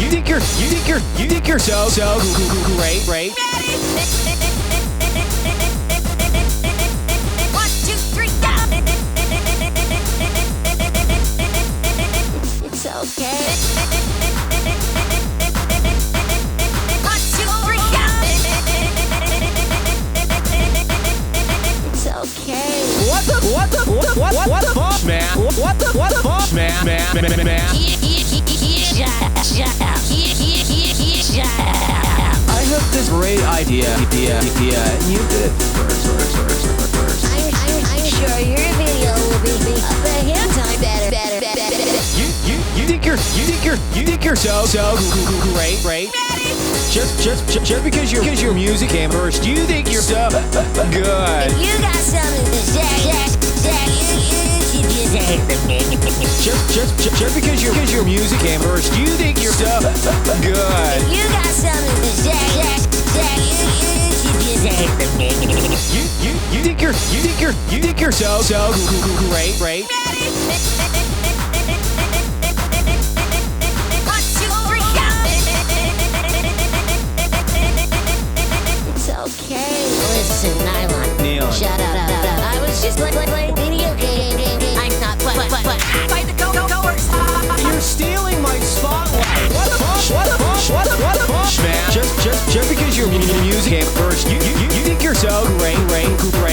think you're so great. One, two, three, go! It's okay. One, two, three, go! It's okay. What the fuck, man? What the fuck, man? I have this great idea, and you did it first. I'm sure your video will be a million times better. You think you're so great. Just because your music came first, you think you're so good. If you got something to say, you just hate the Just because your music came first, you think you're so good. If you got something to say, you just hate the You think you're so great. One, two, three, go! It's okay. Listen, Nylon. Shut up. I was just playing video game. I'm not what? Fight the go-goers! You're stealing my spotlight. What the fuck, man? Just because your music came first, you think you're so great.